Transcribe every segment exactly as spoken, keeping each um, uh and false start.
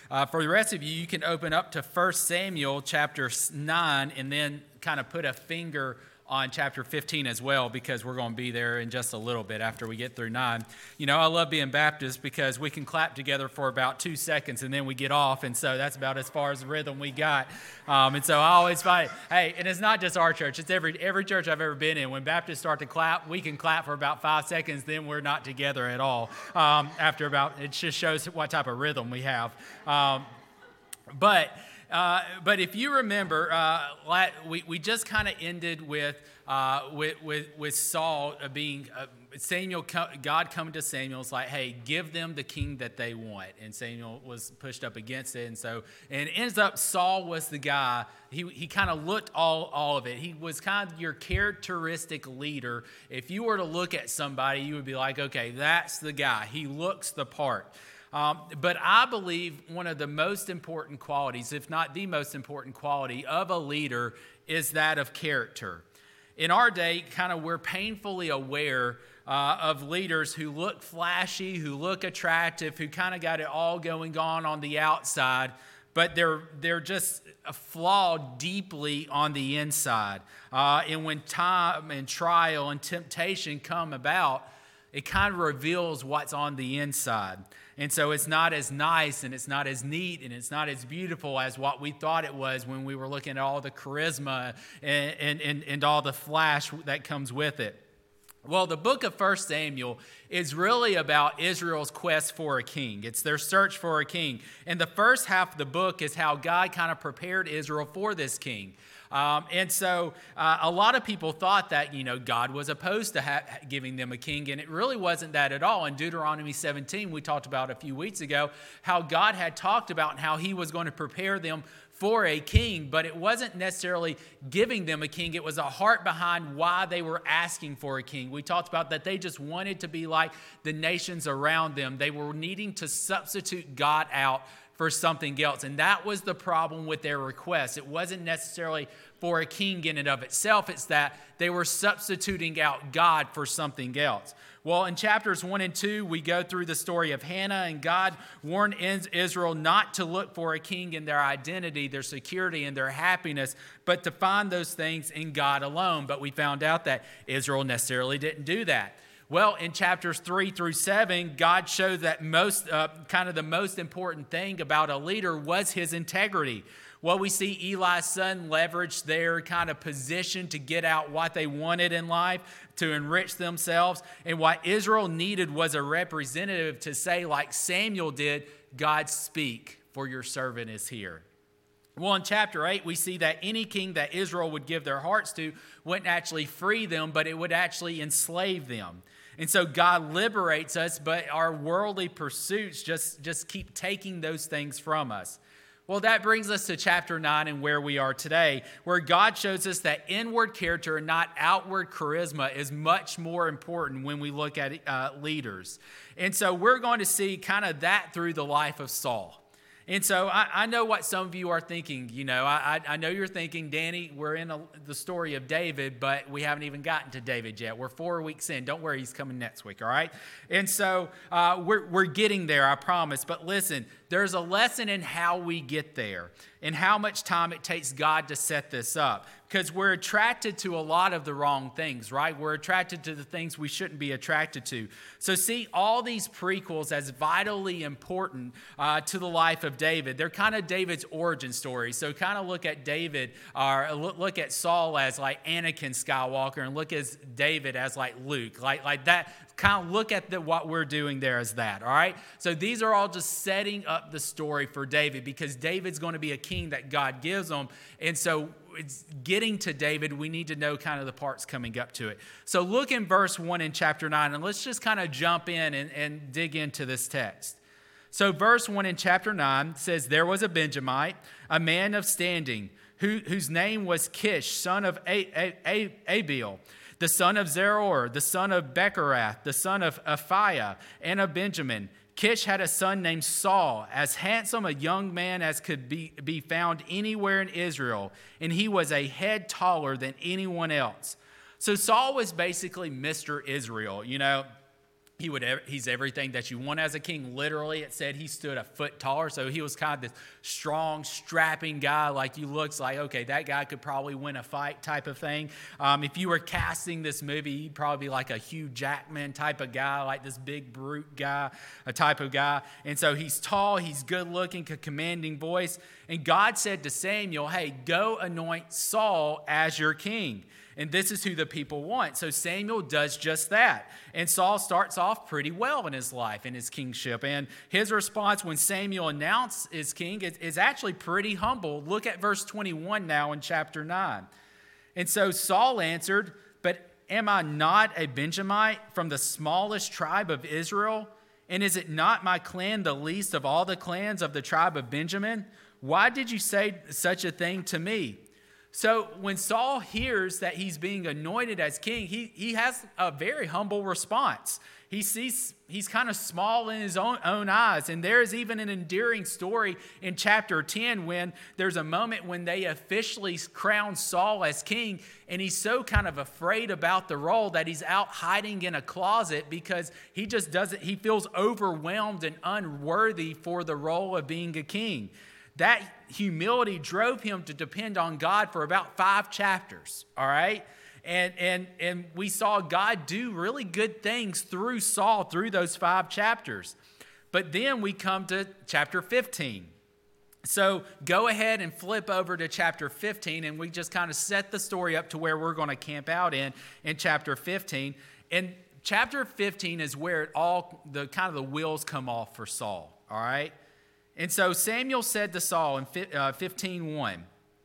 Uh, for the rest of you, you can open up to First Samuel chapter nine and then kind of put a finger on chapter fifteen as well, because we're going to be there in just a little bit after we get through nine. You know, I love being Baptist because we can clap together for about two seconds and then we get off, and so that's about as far as the rhythm we got. Um, and so I always find, hey, and it's not just our church, it's every every church I've ever been in. When Baptists start to clap, we can clap for about five seconds, then we're not together at all. Um, after about, it just shows what type of rhythm we have. Um, but... Uh, but if you remember, uh, we, we just kind of ended with, uh, with with with Saul being uh, Samuel. God coming to Samuel, it's like, hey, give them the king that they want, and Samuel was pushed up against it, and so and it ends up Saul was the guy. He he kind of looked all all of it. He was kind of your characteristic leader. If you were to look at somebody, you would be like, okay, that's the guy. He looks the part. Um, but I believe one of the most important qualities, if not the most important quality of a leader, is that of character. In our day, kind of we're painfully aware uh, of leaders who look flashy, who look attractive, who kind of got it all going on on the outside, but they're they're just flawed deeply on the inside. Uh, and when time and trial and temptation come about, it kind of reveals what's on the inside. And so it's not as nice and it's not as neat and it's not as beautiful as what we thought it was when we were looking at all the charisma and, and, and, and all the flash that comes with it. Well, the book of First Samuel is really about Israel's quest for a king. It's their search for a king. And the first half of the book is how God kind of prepared Israel for this king. Um, and so uh, a lot of people thought that, you know, God was opposed to ha- giving them a king, and it really wasn't that at all. In Deuteronomy seventeen, we talked about a few weeks ago, how God had talked about how he was going to prepare them for a king, but it wasn't necessarily giving them a king. It was a heart behind why they were asking for a king. We talked about that they just wanted to be like the nations around them. They were needing to substitute God out for something else. And that was the problem with their request. It wasn't necessarily for a king in and of itself. It's that they were substituting out God for something else. Well, in chapters one and two, we go through the story of Hannah, and God warned Israel not to look for a king in their identity, their security, and their happiness, but to find those things in God alone. But we found out that Israel necessarily didn't do that. Well, in chapters three through seven, God showed that most, uh, kind of the most important thing about a leader was his integrity. Well, we see Eli's son leverage their kind of position to get out what they wanted in life, to enrich themselves. And what Israel needed was a representative to say, like Samuel did, God, speak, for your servant is here. Well, in chapter eight, we see that any king that Israel would give their hearts to wouldn't actually free them, but it would actually enslave them. And so God liberates us, but our worldly pursuits just, just keep taking those things from us. Well, that brings us to chapter nine and where we are today, where God shows us that inward character and not outward charisma is much more important when we look at uh, leaders. And so we're going to see kind of that through the life of Saul. And so I, I know what some of you are thinking. You know, I, I know you're thinking, Danny, we're in a, the story of David, but we haven't even gotten to David yet. We're four weeks in. Don't worry, he's coming next week, all right? And so uh, we're, we're getting there, I promise. But listen, there's a lesson in how we get there and how much time it takes God to set this up. Because we're attracted to a lot of the wrong things, right? We're attracted to the things we shouldn't be attracted to. So see all these prequels as vitally important uh, to the life of David. They're kind of David's origin story. So kind of look at David, or look at Saul as like Anakin Skywalker, and look at David as like Luke, like like that. Kind of look at the, what we're doing there as that, all right? So these are all just setting up the story for David, because David's going to be a king that God gives him. And so it's getting to David, we need to know kind of the parts coming up to it. So look in verse one in chapter nine, and let's just kind of jump in and, and dig into this text. So verse one in chapter nine says, there was a Benjamite, a man of standing, who, whose name was Kish, son of a- a- a- Abiel, the son of Zeror, the son of Bechorath, the son of Aphiah, and of Benjamin. Kish had a son named Saul, as handsome a young man as could be, be found anywhere in Israel, and he was a head taller than anyone else. So Saul was basically Mister Israel, you know. He would, he's everything that you want as a king. Literally, it said he stood a foot taller. So he was kind of this strong, strapping guy. Like you looks like, okay, that guy could probably win a fight type of thing. Um, if you were casting this movie, he'd probably be like a Hugh Jackman type of guy, like this big brute guy, a type of guy. And so he's tall, he's good looking, a commanding voice. And God said to Samuel, hey, go anoint Saul as your king. And this is who the people want. So Samuel does just that. And Saul starts off pretty well in his life, in his kingship. And his response when Samuel announced his king is, is actually pretty humble. Look at verse twenty-one now in chapter nine. And so Saul answered, but am I not a Benjamite from the smallest tribe of Israel? And is it not my clan the least of all the clans of the tribe of Benjamin? Why did you say such a thing to me? So when Saul hears that he's being anointed as king, he, he has a very humble response. He sees he's kind of small in his own, own eyes. And there's even an endearing story in chapter ten when there's a moment when they officially crown Saul as king. And he's so kind of afraid about the role that he's out hiding in a closet because he just doesn't, he feels overwhelmed and unworthy for the role of being a king. That humility drove him to depend on God for about five chapters, all right? And, and, and we saw God do really good things through Saul through those five chapters. But then we come to chapter fifteen. So go ahead and flip over to chapter fifteen, and we just kind of set the story up to where we're going to camp out in, in chapter fifteen. And chapter fifteen is where it all, the kind of the wheels come off for Saul, all right? And so Samuel said to Saul in fifteen one,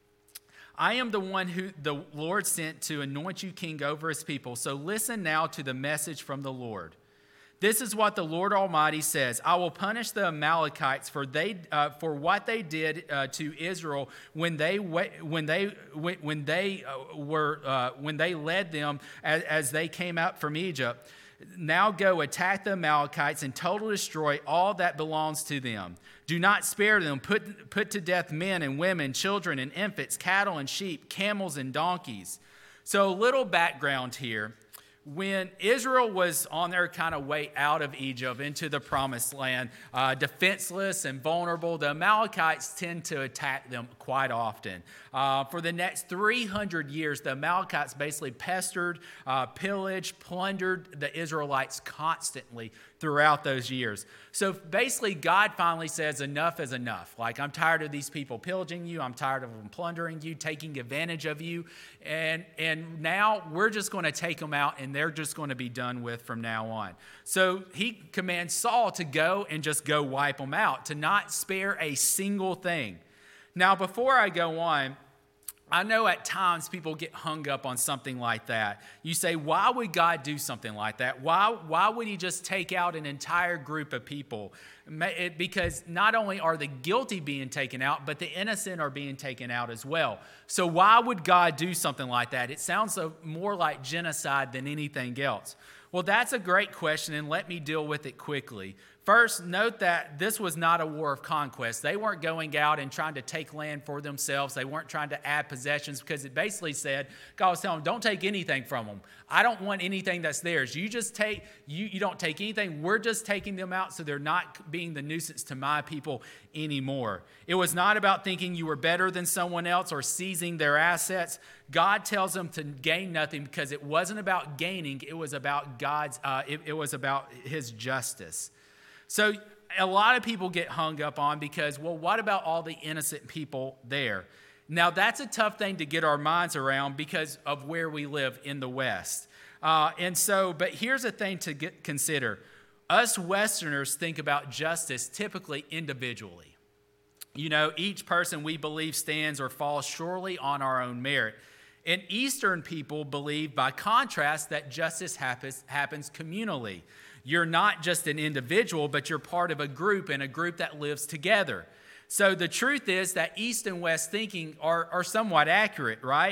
I am the one who the Lord sent to anoint you king over his people. So listen now to the message from the Lord. This is what the Lord Almighty says. I will punish the Amalekites for they uh, for what they did uh, to Israel when they when they when they uh, were uh, when they led them as, as they came out from Egypt. Now go attack the Amalekites and totally destroy all that belongs to them. Do not spare them. Put, put to death men and women, children and infants, cattle and sheep, camels and donkeys. So a little background here. When Israel was on their kind of way out of Egypt into the promised land, uh, defenseless and vulnerable, the Amalekites tend to attack them quite often. Uh, for the next three hundred years, the Amalekites basically pestered, uh, pillaged, plundered the Israelites constantly throughout those years. So basically, God finally says enough is enough. Like, I'm tired of these people pillaging you. I'm tired of them plundering you, taking advantage of you. And, and now we're just going to take them out, and they're just going to be done with from now on. So he commands Saul to go and just go wipe them out, to not spare a single thing. Now, before I go on, I know at times people get hung up on something like that. You say, why would God do something like that? Why, why would he just take out an entire group of people? Because not only are the guilty being taken out, but the innocent are being taken out as well. So why would God do something like that? It sounds more like genocide than anything else. Well, that's a great question, and let me deal with it quickly. First, note that this was not a war of conquest. They weren't going out and trying to take land for themselves. They weren't trying to add possessions, because it basically said, God was telling them, don't take anything from them. I don't want anything that's theirs. You just take, you, you don't take anything. We're just taking them out so they're not being the nuisance to my people anymore. It was not about thinking you were better than someone else or seizing their assets. God tells them to gain nothing because it wasn't about gaining. It was about God's, uh, it, it was about his justice. So a lot of people get hung up on because, well, what about all the innocent people there? Now, that's a tough thing to get our minds around because of where we live in the West. Uh, and so, but here's a thing to get, consider. Us Westerners think about justice typically individually. You know, each person we believe stands or falls surely on our own merit. And Eastern people believe, by contrast, that justice happens, happens communally. You're not just an individual, but you're part of a group, and a group that lives together. So the truth is that East and West thinking are, are somewhat accurate, right?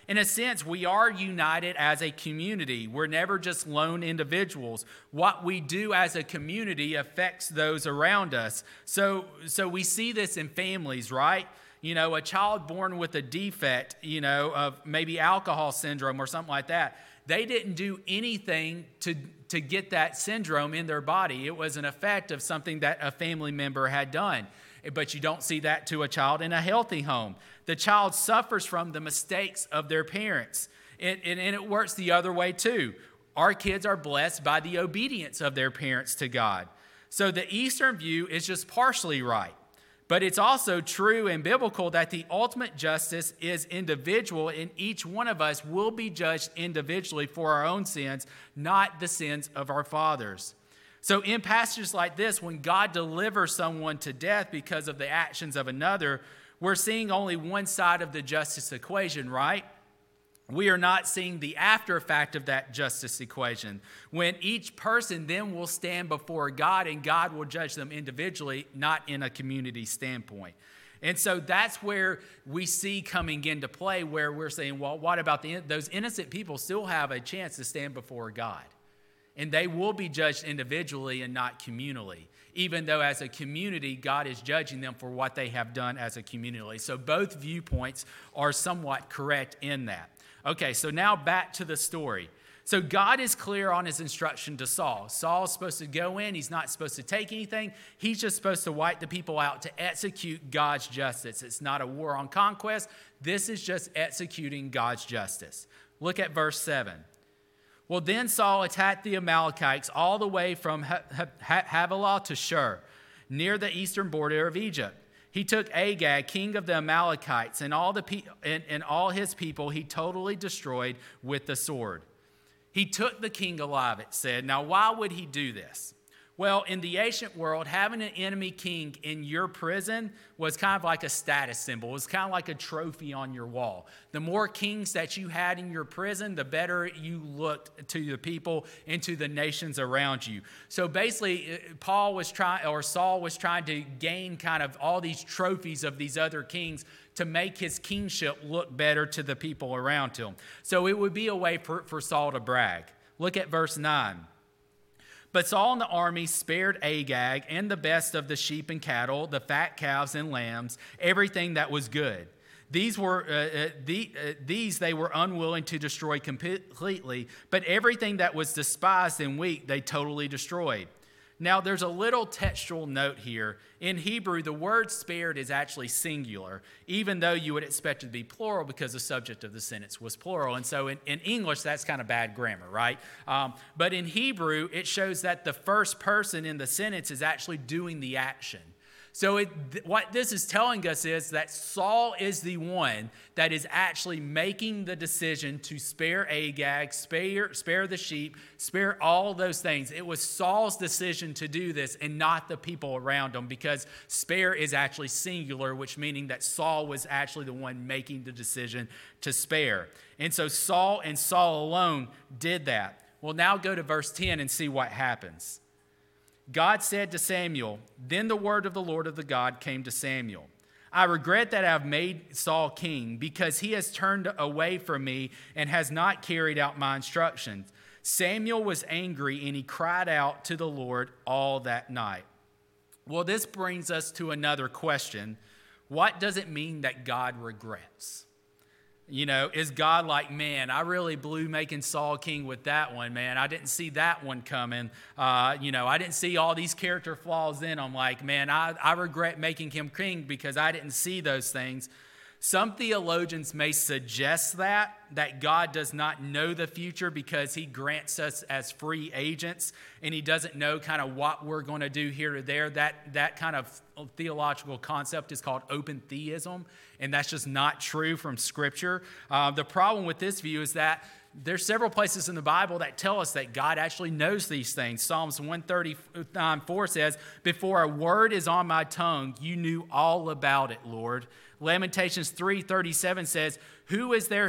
In a sense, we are united as a community. We're never just lone individuals. What we do as a community affects those around us. So, so we see this in families, right? You know, a child born with a defect, you know, of maybe alcohol syndrome or something like that, they didn't do anything to, to get that syndrome in their body. It was an effect of something that a family member had done. But you don't see that to a child in a healthy home. The child suffers from the mistakes of their parents. And, and, and it works the other way too. Our kids are blessed by the obedience of their parents to God. So the Eastern view is just partially right. But it's also true and biblical that the ultimate justice is individual, and each one of us will be judged individually for our own sins, not the sins of our fathers. So in passages like this, when God delivers someone to death because of the actions of another, we're seeing only one side of the justice equation, right? We are not seeing the after effect of that justice equation, when each person then will stand before God and God will judge them individually, not in a community standpoint. And so that's where we see coming into play, where we're saying, well, what about the, those innocent people still have a chance to stand before God? And they will be judged individually and not communally, even though as a community, God is judging them for what they have done as a community. So both viewpoints are somewhat correct in that. Okay, so now back to the story. So God is clear on his instruction to Saul. Saul's supposed to go in. He's not supposed to take anything. He's just supposed to wipe the people out to execute God's justice. It's not a war on conquest. This is just executing God's justice. Look at verse seven. Well, then Saul attacked the Amalekites all the way from Havilah to Shur, near the eastern border of Egypt. He took Agag, king of the Amalekites, and all the pe- and, and all his people he totally destroyed with the sword. He took the king alive, it said. Now, why would he do this? Well, in the ancient world, having an enemy king in your prison was kind of like a status symbol. It was kind of like a trophy on your wall. The more kings that you had in your prison, the better you looked to the people and to the nations around you. So basically, Paul was trying, or Saul was trying to gain kind of all these trophies of these other kings to make his kingship look better to the people around him. So it would be a way for, for Saul to brag. Look at verse nine. But Saul and the army spared Agag and the best of the sheep and cattle, the fat calves and lambs, everything that was good. These were uh, uh, the, uh, these they were unwilling to destroy completely, but everything that was despised and weak they totally destroyed. Now, there's a little textual note here. In Hebrew, the word spared is actually singular, even though you would expect it to be plural because the subject of the sentence was plural. And so in, in English, that's kind of bad grammar, right? Um, but in Hebrew, it shows that the first person in the sentence is actually doing the action. So it, th- what this is telling us is that Saul is the one that is actually making the decision to spare Agag, spare, spare the sheep, spare all those things. It was Saul's decision to do this and not the people around him, because spare is actually singular, which meaning that Saul was actually the one making the decision to spare. And so Saul and Saul alone did that. Well, now go to verse ten and see what happens. God said to Samuel, then the word of the Lord of the God came to Samuel. I regret that I have made Saul king, because he has turned away from me and has not carried out my instructions. Samuel was angry and he cried out to the Lord all that night. Well, this brings us to another question. What does it mean that God regrets? You know, is God like, man, I really blew making Saul king with that one, man. I didn't see that one coming. Uh, you know, I didn't see all these character flaws in him. Like, man, I, I regret making him king because I didn't see those things. Some theologians may suggest that, that God does not know the future because he grants us as free agents and he doesn't know kind of what we're going to do here or there. That, that kind of theological concept is called open theism, and that's just not true from Scripture. Uh, the problem with this view is that there's several places in the Bible that tell us that God actually knows these things. Psalms one thirty-nine four says, before a word is on my tongue, you knew all about it, Lord. Lamentations three thirty-seven says, who is there who speaks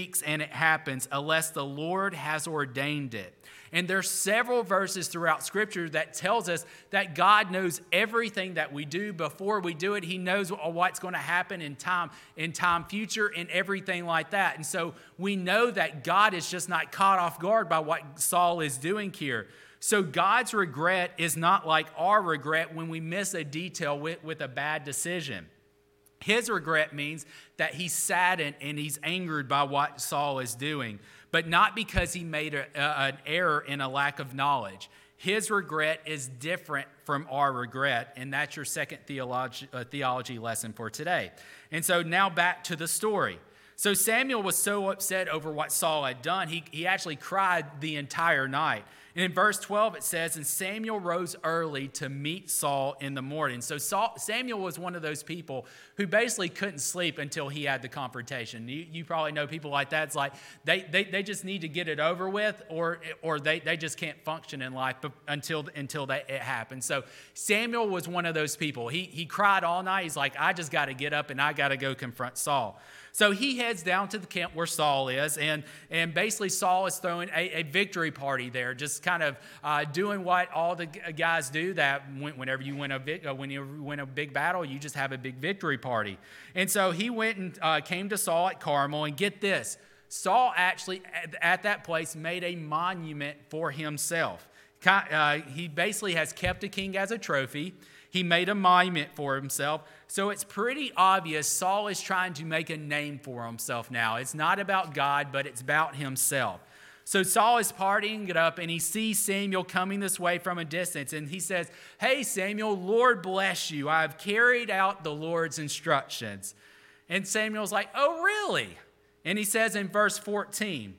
speaks and it happens unless the Lord has ordained it. And there's several verses throughout Scripture that tells us that God knows everything that we do before we do it. He knows what's going to happen in time, in time future and everything like that. And so we know that God is just not caught off guard by what Saul is doing here. So God's regret is not like our regret when we miss a detail with, with a bad decision. His regret means that he's saddened and he's angered by what Saul is doing, but not because he made a, a, an error in a lack of knowledge. His regret is different from our regret, and that's your second theology, uh, theology lesson for today. And so now back to the story. So Samuel was so upset over what Saul had done, he, he actually cried the entire night. And in verse twelve, it says, and Samuel rose early to meet Saul in the morning. So Saul, Samuel was one of those people who basically couldn't sleep until he had the confrontation. You, you probably know people like that. It's like they, they, they just need to get it over with, or, or they, they just can't function in life until, until they, it happens. So Samuel was one of those people. He, he cried all night. He's like, I just got to get up and I got to go confront Saul. So he heads down to the camp where Saul is, and, and basically Saul is throwing a, a victory party there, just kind of uh, doing what all the guys do, that whenever you win a when you win a big battle, you just have a big victory party. And so he went and uh, came to Saul at Carmel, and get this, Saul actually at, at that place made a monument for himself. Uh, he basically has kept a king as a trophy. He made a monument for himself. So it's pretty obvious Saul is trying to make a name for himself now. It's not about God, but it's about himself. So Saul is partying it up, and he sees Samuel coming this way from a distance. And he says, hey, Samuel, Lord bless you. I have carried out the Lord's instructions. And Samuel's like, oh, really? And he says in verse fourteen,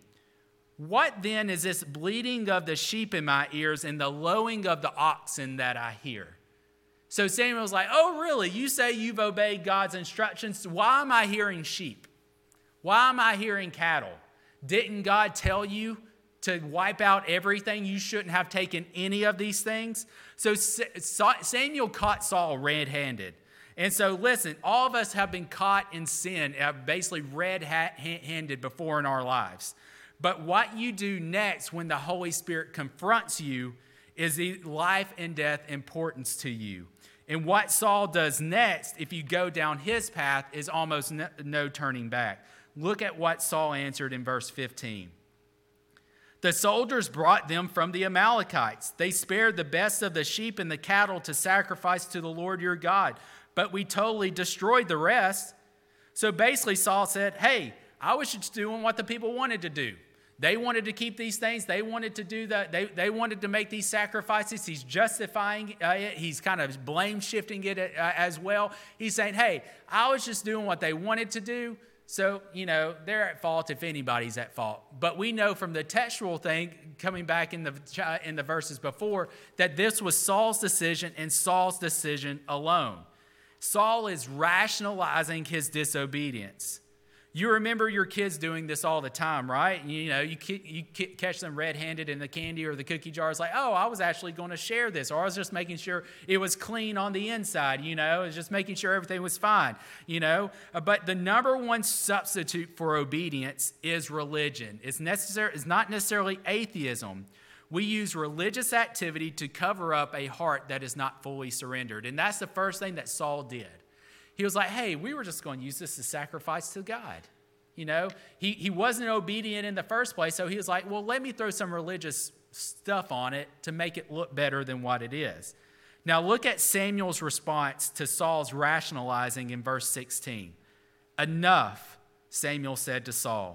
what then is this bleating of the sheep in my ears and the lowing of the oxen that I hear? So Samuel's like, oh, really? You say you've obeyed God's instructions? Why am I hearing sheep? Why am I hearing cattle? Didn't God tell you to wipe out everything? You shouldn't have taken any of these things. So Samuel caught Saul red-handed. And so listen, all of us have been caught in sin, basically red-handed before in our lives. But what you do next when the Holy Spirit confronts you is the life and death importance to you. And what Saul does next, if you go down his path, is almost no, no turning back. Look at what Saul answered in verse fifteen. The soldiers brought them from the Amalekites. They spared the best of the sheep and the cattle to sacrifice to the Lord your God, but we totally destroyed the rest. So basically Saul said, hey, I was just doing what the people wanted to do. They wanted to keep these things. They wanted to do that. They, they wanted to make these sacrifices. He's justifying uh, it. He's kind of blame shifting it uh, as well. He's saying, hey, I was just doing what they wanted to do. So, you know, they're at fault if anybody's at fault. But we know from the textual thing coming back in the, in the verses before that this was Saul's decision and Saul's decision alone. Saul is rationalizing his disobedience. You remember your kids doing this all the time, right? You know, you you catch them red-handed in the candy or the cookie jar. It's like, oh, I was actually going to share this, or I was just making sure it was clean on the inside, you know, it was just making sure everything was fine, you know. But the number one substitute for obedience is religion. It's necessary. It's not necessarily atheism. We use religious activity to cover up a heart that is not fully surrendered. And that's the first thing that Saul did. He was like, hey, we were just going to use this as sacrifice to God. You know, he, he wasn't obedient in the first place, so he was like, well, let me throw some religious stuff on it to make it look better than what it is. Now look at Samuel's response to Saul's rationalizing in verse sixteen. Enough, Samuel said to Saul.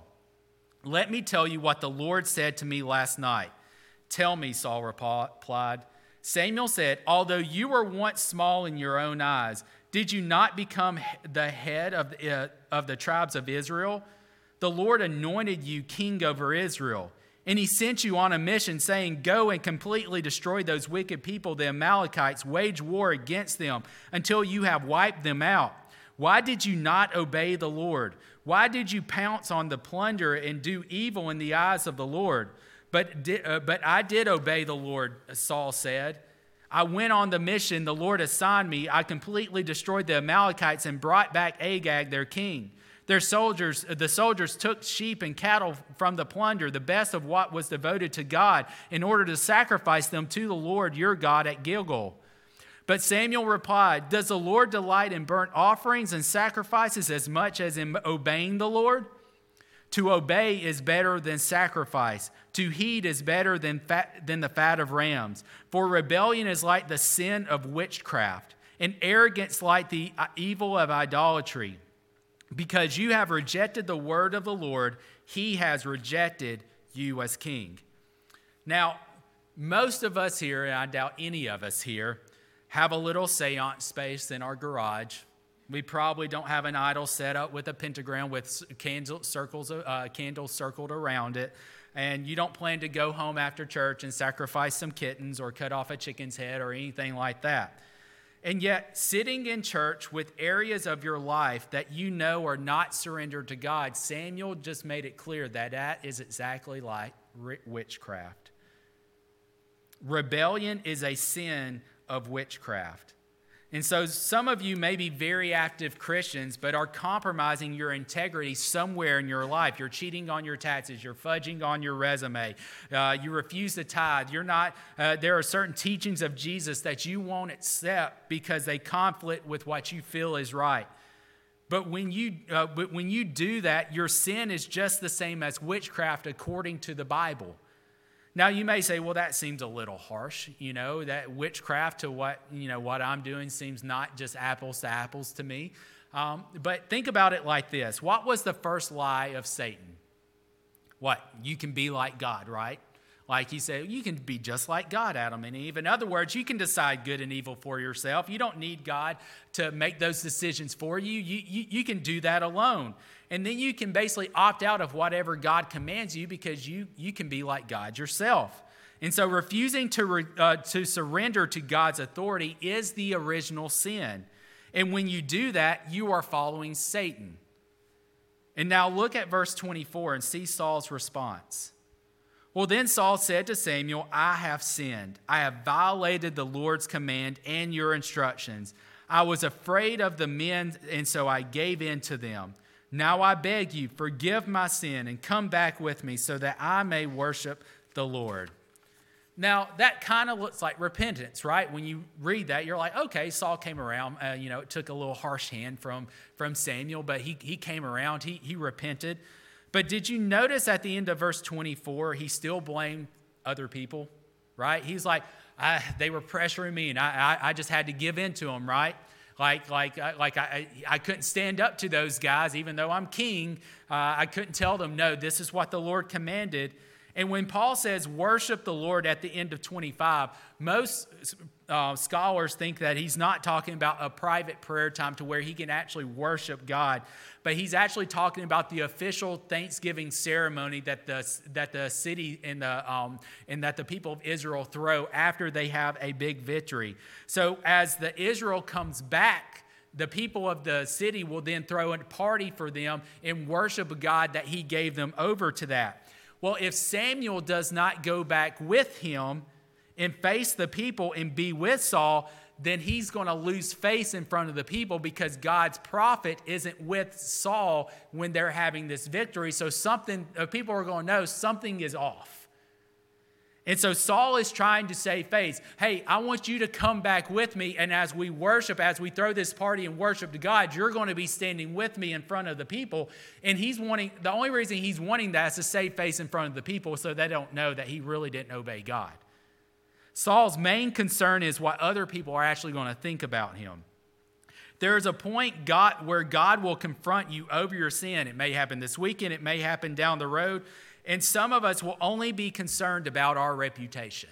Let me tell you what the Lord said to me last night. Tell me, Saul replied. Samuel said, although you were once small in your own eyes, did you not become the head of the, uh, of the tribes of Israel? The Lord anointed you king over Israel, and he sent you on a mission saying, go and completely destroy those wicked people, the Amalekites, wage war against them until you have wiped them out. Why did you not obey the Lord? Why did you pounce on the plunder and do evil in the eyes of the Lord? But, did, uh, but I did obey the Lord, Saul said. I went on the mission the Lord assigned me. I completely destroyed the Amalekites and brought back Agag, their king. Their soldiers, the soldiers took sheep and cattle from the plunder, the best of what was devoted to God, in order to sacrifice them to the Lord your God at Gilgal. But Samuel replied, does the Lord delight in burnt offerings and sacrifices as much as in obeying the Lord? To obey is better than sacrifice. To heed is better than fat, than the fat of rams. For rebellion is like the sin of witchcraft, and arrogance like the evil of idolatry. Because you have rejected the word of the Lord, he has rejected you as king. Now, most of us here, and I doubt any of us here, have a little seance space in our garage. We probably don't have an idol set up with a pentagram with candle circles, uh, candles circled around it. And you don't plan to go home after church and sacrifice some kittens or cut off a chicken's head or anything like that. And yet, sitting in church with areas of your life that you know are not surrendered to God, Samuel just made it clear that that is exactly like witchcraft. Rebellion is a sin of witchcraft. And so some of you may be very active Christians, but are compromising your integrity somewhere in your life. You're cheating on your taxes. You're fudging on your resume. Uh, you refuse to tithe. You're not. Uh, there are certain teachings of Jesus that you won't accept because they conflict with what you feel is right. But when you, uh, but when you do that, your sin is just the same as witchcraft according to the Bible. Now, you may say, well, that seems a little harsh. You know, that witchcraft to what, you know, what I'm doing seems not just apples to apples to me. Um, but think about it like this. What was the first lie of Satan? What? You can be like God, right? Like he said, you can be just like God, Adam and Eve. In other words, you can decide good and evil for yourself. You don't need God to make those decisions for you. You, you, you can do that alone. And then you can basically opt out of whatever God commands you because you, you can be like God yourself. And so refusing to, re, uh, to surrender to God's authority is the original sin. And when you do that, you are following Satan. And now look at verse twenty-four and see Saul's response. Well, then Saul said to Samuel, I have sinned. I have violated the Lord's command and your instructions. I was afraid of the men, and so I gave in to them. Now I beg you, forgive my sin and come back with me so that I may worship the Lord. Now, that kind of looks like repentance, right? When you read that, you're like, okay, Saul came around. Uh, you know, it took a little harsh hand from, from Samuel, but he, he came around. He, he repented. But did you notice at the end of verse twenty-four, he still blamed other people, right? He's like, I, they were pressuring me, and I, I, I just had to give in to them, right? Like, like, like I, I couldn't stand up to those guys, even though I'm king. Uh, I couldn't tell them, no, this is what the Lord commanded. And when Paul says worship the Lord at the end of twenty-five, most uh, scholars think that he's not talking about a private prayer time to where he can actually worship God, but he's actually talking about the official Thanksgiving ceremony that the that the city and the um, and that the people of Israel throw after they have a big victory. So as the Israel comes back, the people of the city will then throw a party for them and worship a God that he gave them over to that. Well, if Samuel does not go back with him and face the people and be with Saul, then he's going to lose face in front of the people because God's prophet isn't with Saul when they're having this victory. So something, people are going to know something is off. And so Saul is trying to save face. Hey, I want you to come back with me. And as we worship, as we throw this party and worship to God, you're going to be standing with me in front of the people. And he's wanting, the only reason he's wanting that is to save face in front of the people so they don't know that he really didn't obey God. Saul's main concern is what other people are actually going to think about him. There is a point God, where God will confront you over your sin. It may happen this weekend. It may happen down the road. And some of us will only be concerned about our reputation.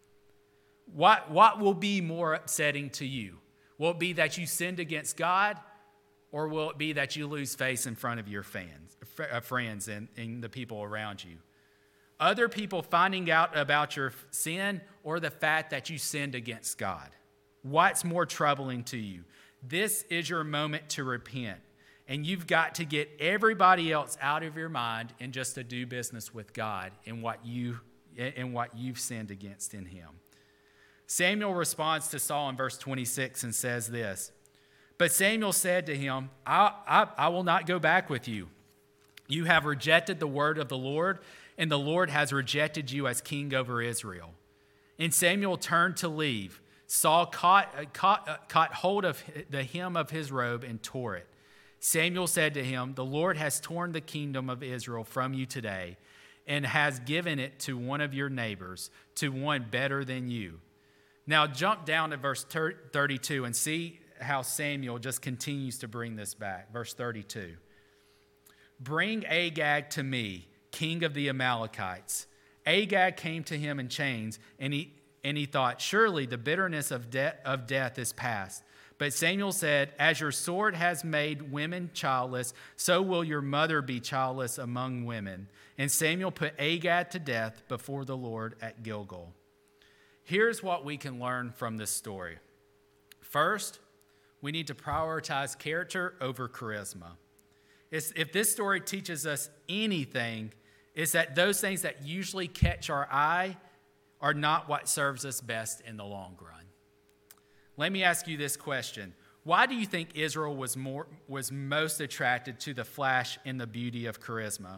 What, what will be more upsetting to you? Will it be that you sinned against God, or will it be that you lose face in front of your fans, friends and, and the people around you? Other people finding out about your sin, or the fact that you sinned against God? What's more troubling to you? This is your moment to repent. And you've got to get everybody else out of your mind and just to do business with God in what you in what you've sinned against in him. Samuel responds to Saul in verse twenty-six and says this, But Samuel said to him, I, I, I will not go back with you. You have rejected the word of the Lord, and the Lord has rejected you as king over Israel. And Samuel turned to leave. Saul caught, caught, caught hold of the hem of his robe and tore it. Samuel said to him, the Lord has torn the kingdom of Israel from you today and has given it to one of your neighbors, to one better than you. Now jump down to verse thirty-two and see how Samuel just continues to bring this back. Verse thirty-two. Bring Agag to me, king of the Amalekites. Agag came to him in chains, and he, and he thought, surely the bitterness of, de- of death is past. But Samuel said, as your sword has made women childless, so will your mother be childless among women. And Samuel put Agag to death before the Lord at Gilgal. Here's what we can learn from this story. First, we need to prioritize character over charisma. It's, if this story teaches us anything, it's that those things that usually catch our eye are not what serves us best in the long run. Let me ask you this question. Why do you think Israel was more was most attracted to the flash and the beauty of charisma?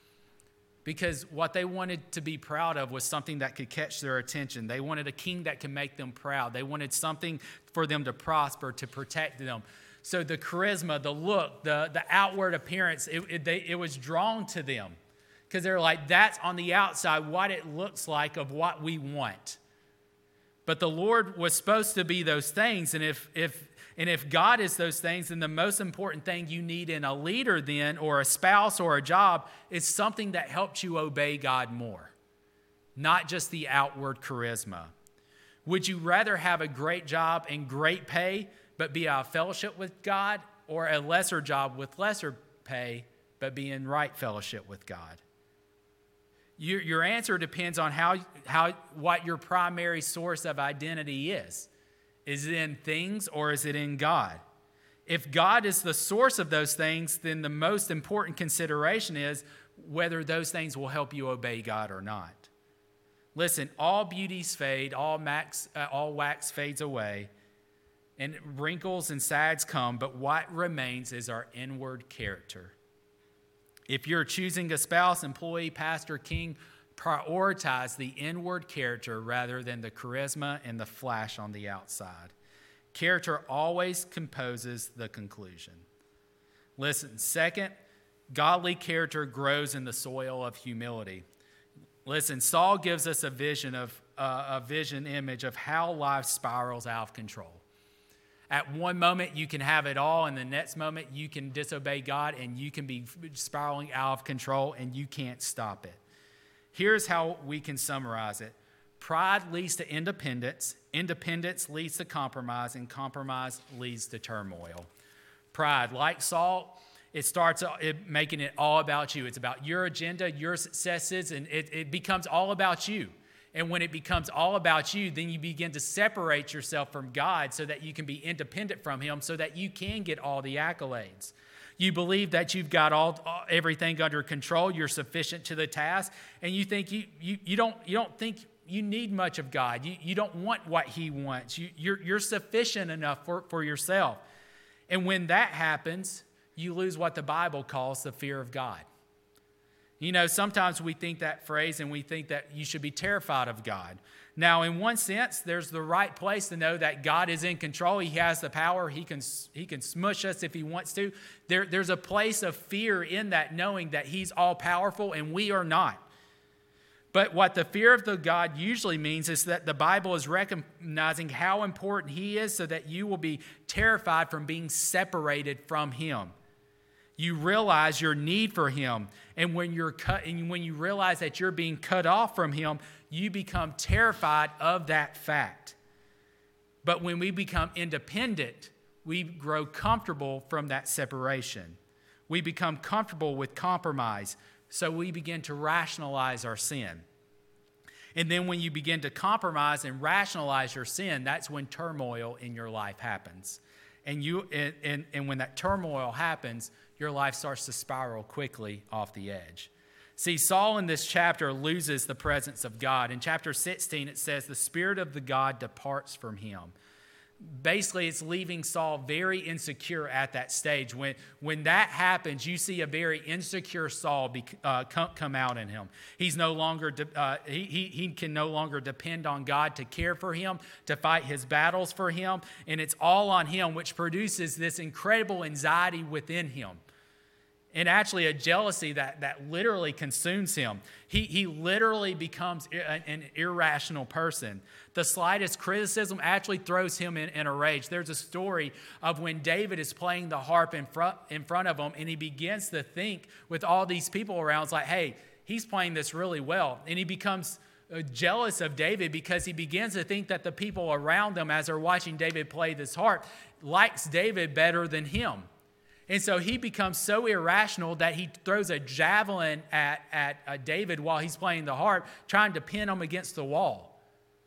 Because what they wanted to be proud of was something that could catch their attention. They wanted a king that could make them proud. They wanted something for them to prosper, to protect them. So the charisma, the look, the, the outward appearance, it, it, they, it was drawn to them. Because they're like, that's on the outside what it looks like of what we want. But the Lord was supposed to be those things. And if if and if God is those things, then the most important thing you need in a leader then, or a spouse or a job, is something that helps you obey God more. Not just the outward charisma. Would you rather have a great job and great pay, but be out of fellowship with God, or a lesser job with lesser pay, but be in right fellowship with God? Your, your answer depends on how, how, what your primary source of identity is. Is it in things, or is it in God? If God is the source of those things, then the most important consideration is whether those things will help you obey God or not. Listen, all beauties fade, all, max, uh, all wax fades away, and wrinkles and sags come, but what remains is our inward character. If you're choosing a spouse, employee, pastor, king, prioritize the inward character rather than the charisma and the flash on the outside. Character always composes the conclusion. Listen, second, godly character grows in the soil of humility. Listen, Saul gives us a vision of uh, a vision image of how life spirals out of control. At one moment, you can have it all, and the next moment, you can disobey God, and you can be spiraling out of control, and you can't stop it. Here's how we can summarize it. Pride leads to independence. Independence leads to compromise, and compromise leads to turmoil. Pride, like Saul, it starts it, making it all about you. It's about your agenda, your successes, and it, it becomes all about you. And when it becomes all about you, then you begin to separate yourself from God so that you can be independent from Him, so that you can get all the accolades. You believe that you've got all everything under control. You're sufficient to the task, and you think you you, you don't you don't think you need much of God. You you don't want what He wants. You you're you're sufficient enough for, for yourself. And when that happens, you lose what the Bible calls the fear of God. You know, sometimes we think that phrase and we think that you should be terrified of God. Now, in one sense, there's the right place to know that God is in control. He has the power. He can, he can smush us if He wants to. There, there's a place of fear in that, knowing that He's all-powerful and we are not. But what the fear of the God usually means is that the Bible is recognizing how important He is, so that you will be terrified from being separated from Him. You realize your need for Him, and when you're cut, and when you realize that you're being cut off from Him, you become terrified of that fact. But when we become independent, we grow comfortable from that separation. We become comfortable with compromise, so we begin to rationalize our sin. And then when you begin to compromise and rationalize your sin, that's when turmoil in your life happens. And you and, and, and when that turmoil happens, your life starts to spiral quickly off the edge. See, Saul in this chapter loses the presence of God. In chapter sixteen, it says, the Spirit of the God departs from him. basically it's leaving Saul very insecure at that stage. When, when that happens, you see a very insecure Saul be, uh, come, come out in him. He's no longer, de- uh, he, he, he can no longer depend on God to care for him, to fight his battles for him, and it's all on him, which produces this incredible anxiety within him. And actually a jealousy that, that literally consumes him. He, he literally becomes an, an irrational person. The slightest criticism actually throws him in, in a rage. There's a story of when David is playing the harp in front, in front of him, and he begins to think with all these people around, it's like, hey, he's playing this really well. And he becomes jealous of David because he begins to think that the people around him, as they're watching David play this harp, likes David better than him. And so he becomes so irrational that he throws a javelin at, at uh, David while he's playing the harp, trying to pin him against the wall.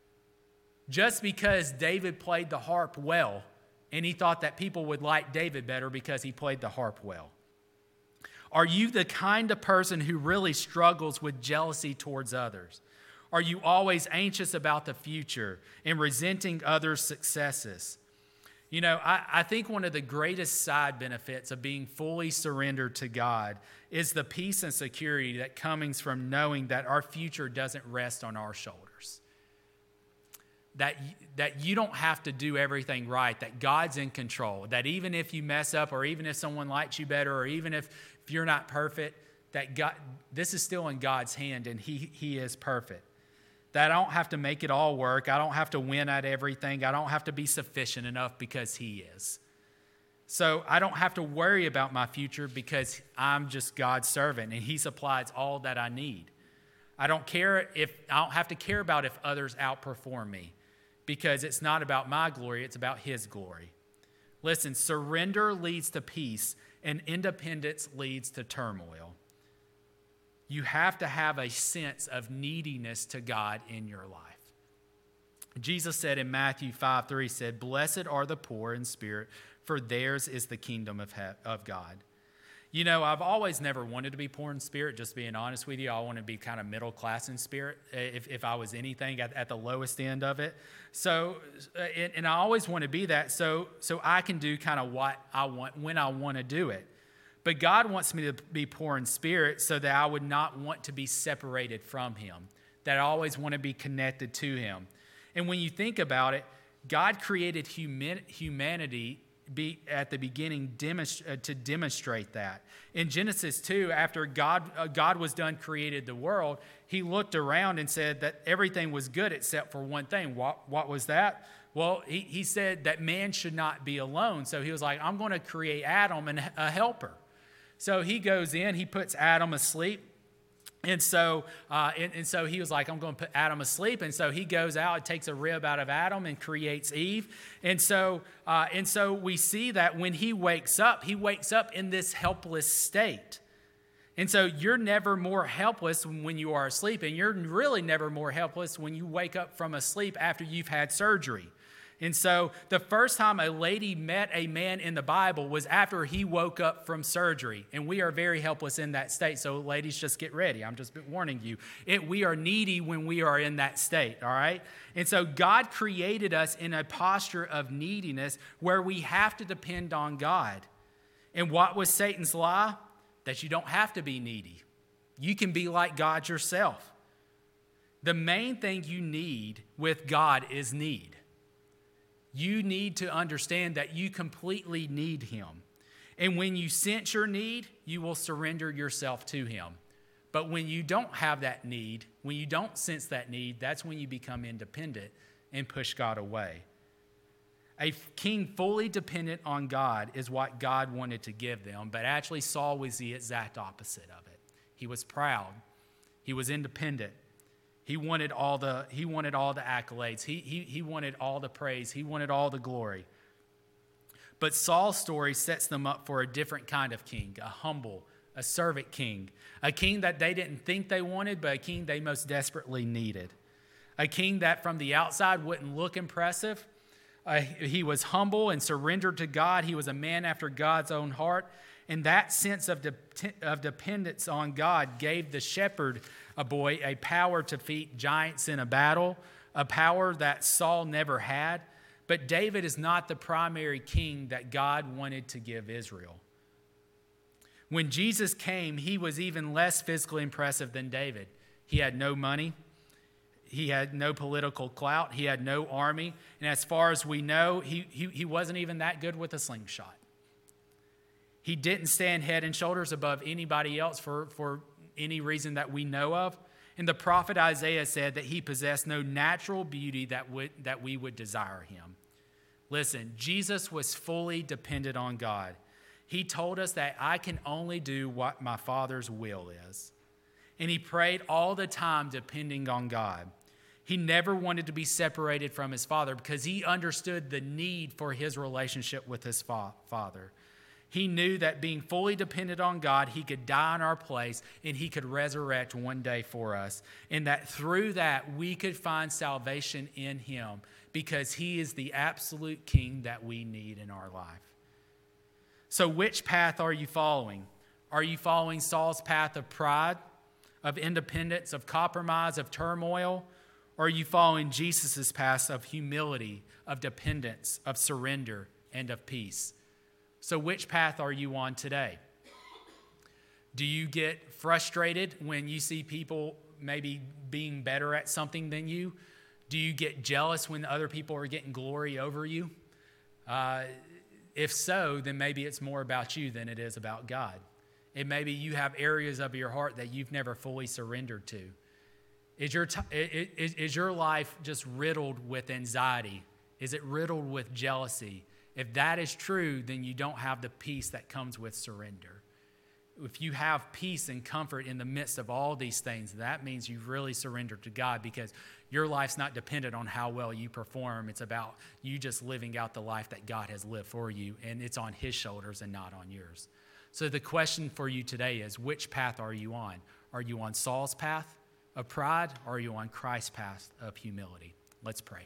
Just because David played the harp well, and he thought that people would like David better because he played the harp well. Are you the kind of person who really struggles with jealousy towards others? Are you always anxious about the future and resenting others' successes? You know, I, I think one of the greatest side benefits of being fully surrendered to God is the peace and security that comes from knowing that our future doesn't rest on our shoulders. That, that you don't have to do everything right, that God's in control, that even if you mess up or even if someone likes you better or even if, if you're not perfect, that God, this is still in God's hand and he, he is perfect. That I don't have to make it all work. I don't have to win at everything. I don't have to be sufficient enough because he is. So I don't have to worry about my future because I'm just God's servant and he supplies all that I need. I don't care if, I don't have to care about if others outperform me because it's not about my glory, it's about his glory. Listen, surrender leads to peace and independence leads to turmoil. You have to have a sense of neediness to God in your life. Jesus said in Matthew five three, said, "Blessed are the poor in spirit, for theirs is the kingdom of, he- of God." You know, I've always never wanted to be poor in spirit, just being honest with you. I want to be kind of middle class in spirit, if, if I was anything at, at the lowest end of it. So, and, and I always want to be that so, so I can do kind of what I want when I want to do it. But God wants me to be poor in spirit so that I would not want to be separated from him, that I always want to be connected to him. And when you think about it, God created human, humanity be, at the beginning demonst- uh, to demonstrate that. In Genesis two, after God, uh, God was done created the world, he looked around and said that everything was good except for one thing. What, what was that? Well, he, he said that man should not be alone. So he was like, I'm going to create Adam and a helper. So he goes in, he puts Adam asleep. And so uh, and, and so he was like, I'm going to put Adam asleep. And so he goes out and takes a rib out of Adam and creates Eve. And so, uh, and so we see that when he wakes up, he wakes up in this helpless state. And so you're never more helpless when you are asleep. And you're really never more helpless when you wake up from a sleep after you've had surgery. And so the first time a lady met a man in the Bible was after he woke up from surgery. And we are very helpless in that state. So ladies, just get ready. I'm just warning you. It, we are needy when we are in that state, all right? And so God created us in a posture of neediness where we have to depend on God. And what was Satan's lie? That you don't have to be needy. You can be like God yourself. The main thing you need with God is need. You need to understand that you completely need him. And when you sense your need, you will surrender yourself to him. But when you don't have that need, when you don't sense that need, that's when you become independent and push God away. A king fully dependent on God is what God wanted to give them, but actually Saul was the exact opposite of it. He was proud. He was independent. He wanted all the, he wanted all the accolades. He, he, he wanted all the praise. He wanted all the glory. But Saul's story sets them up for a different kind of king, a humble, a servant king, a king that they didn't think they wanted, but a king they most desperately needed. A king that from the outside wouldn't look impressive. Uh, he was humble and surrendered to God. He was a man after God's own heart. And that sense of, de- of dependence on God gave the shepherd a boy a power to defeat giants in a battle, a power that Saul never had. But David is not the primary king that God wanted to give Israel. When Jesus came, he was even less physically impressive than David. He had no money. He had no political clout. He had no army. And as far as we know, he, he, he wasn't even that good with a slingshot. He didn't stand head and shoulders above anybody else for, for any reason that we know of. And the prophet Isaiah said that he possessed no natural beauty that would, that we would desire him. Listen, Jesus was fully dependent on God. He told us that I can only do what my Father's will is. And he prayed all the time depending on God. He never wanted to be separated from his Father because he understood the need for his relationship with his fa- Father. He knew that being fully dependent on God, he could die in our place and he could resurrect one day for us. And that through that, we could find salvation in him because he is the absolute king that we need in our life. So which path are you following? Are you following Saul's path of pride, of independence, of compromise, of turmoil? Or are you following Jesus' path of humility, of dependence, of surrender, and of peace? So which path are you on today? Do you get frustrated when you see people maybe being better at something than you? Do you get jealous when other people are getting glory over you? Uh, if so, then maybe it's more about you than it is about God. And maybe you have areas of your heart that you've never fully surrendered to. Is your, t- is, is your life just riddled with anxiety? Is it riddled with jealousy? If that is true, then you don't have the peace that comes with surrender. If you have peace and comfort in the midst of all these things, that means you've really surrendered to God because your life's not dependent on how well you perform. It's about you just living out the life that God has lived for you, and it's on his shoulders and not on yours. So the question for you today is, which path are you on? Are you on Saul's path of pride, or are you on Christ's path of humility? Let's pray.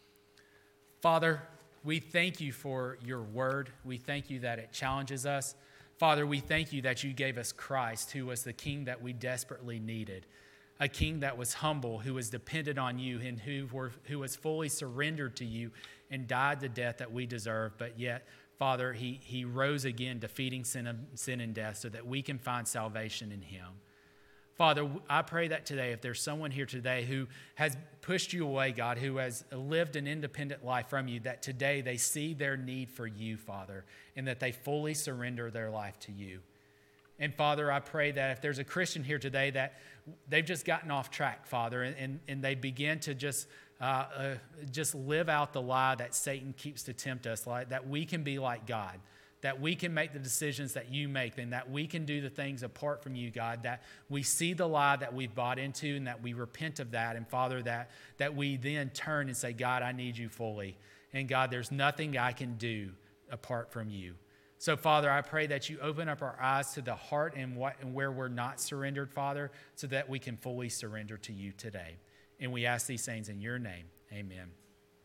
Father, we thank you for your word. We thank you that it challenges us. Father, we thank you that you gave us Christ, who was the king that we desperately needed, a king that was humble, who was dependent on you, and who, were, who was fully surrendered to you and died the death that we deserve. But yet, Father, he, he rose again, defeating sin, sin and death so that we can find salvation in him. Father, I pray that today, if there's someone here today who has pushed you away, God, who has lived an independent life from you, that today they see their need for you, Father, and that they fully surrender their life to you. And Father, I pray that if there's a Christian here today that they've just gotten off track, Father, and, and, and they begin to just uh, uh, just live out the lie that Satan keeps to tempt us, like that we can be like God, that we can make the decisions that you make, and that we can do the things apart from you, God, that we see the lie that we've bought into and that we repent of that. And Father, that, that we then turn and say, God, I need you fully. And God, there's nothing I can do apart from you. So Father, I pray that you open up our eyes to the heart and, what, and where we're not surrendered, Father, so that we can fully surrender to you today. And we ask these things in your name. Amen.